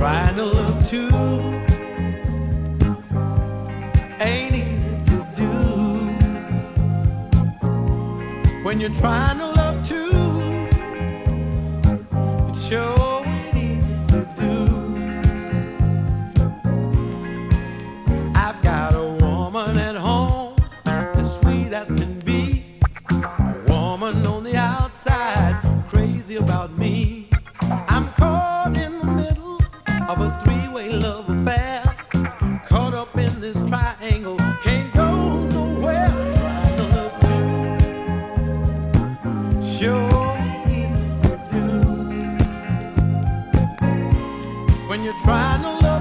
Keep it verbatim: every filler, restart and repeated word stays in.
Trying to love too ain't easy to do. When you're trying to love too, it sure ain't easy to do. I've got a woman at home as sweet as can be, a woman on the outside crazy about me. I'm caught in the middle of a three-way love affair, caught up in this triangle, can't go nowhere. Trying to love you, sure easy to do. When you're trying to love